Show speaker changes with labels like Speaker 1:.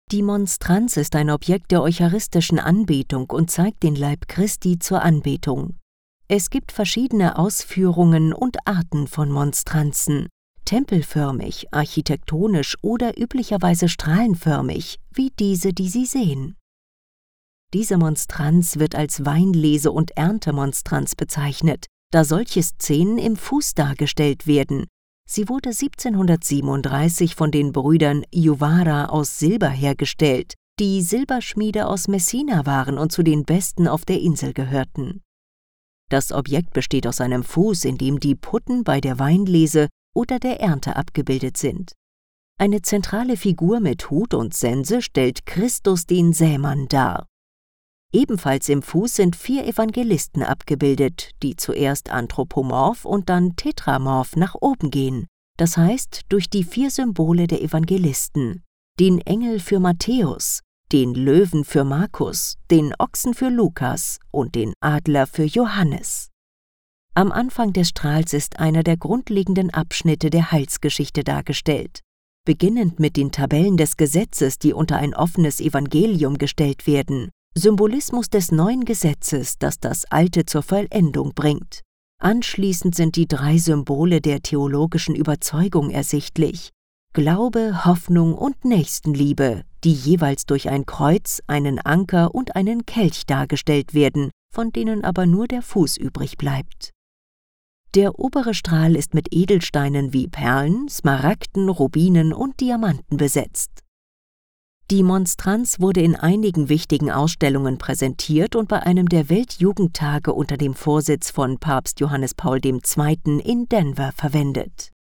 Speaker 1: Die Monstranz ist ein Objekt der eucharistischen Anbetung und zeigt den Leib Christi zur Anbetung. Es gibt verschiedene Ausführungen und Arten von Monstranzen, tempelförmig, architektonisch oder üblicherweise strahlenförmig, wie diese, die Sie sehen. Diese Monstranz wird als Weinlese- und Erntemonstranz bezeichnet, da solche Szenen im Fuß dargestellt werden. Sie wurde 1737 von den Brüdern Juvara aus Silber hergestellt, die Silberschmiede aus Messina waren und zu den besten auf der Insel gehörten. Das Objekt besteht aus einem Fuß, in dem die Putten bei der Weinlese oder der Ernte abgebildet sind. Eine zentrale Figur mit Hut und Sense stellt Christus den Sämann dar. Ebenfalls im Fuß sind 4 Evangelisten abgebildet, die zuerst anthropomorph und dann tetramorph nach oben gehen, das heißt durch die 4 Symbole der Evangelisten, den Engel für Matthäus, den Löwen für Markus, den Ochsen für Lukas und den Adler für Johannes. Am Anfang des Strahls ist einer der grundlegenden Abschnitte der Heilsgeschichte dargestellt, beginnend mit den Tabellen des Gesetzes, die unter ein offenes Evangelium gestellt werden, Symbolismus des neuen Gesetzes, das das Alte zur Vollendung bringt. Anschließend sind die 3 Symbole der theologischen Überzeugung ersichtlich: Glaube, Hoffnung und Nächstenliebe, die jeweils durch ein Kreuz, einen Anker und einen Kelch dargestellt werden, von denen aber nur der Fuß übrig bleibt. Der obere Strahl ist mit Edelsteinen wie Perlen, Smaragden, Rubinen und Diamanten besetzt. Die Monstranz wurde in einigen wichtigen Ausstellungen präsentiert und bei einem der Weltjugendtage unter dem Vorsitz von Papst Johannes Paul II. In Denver verwendet.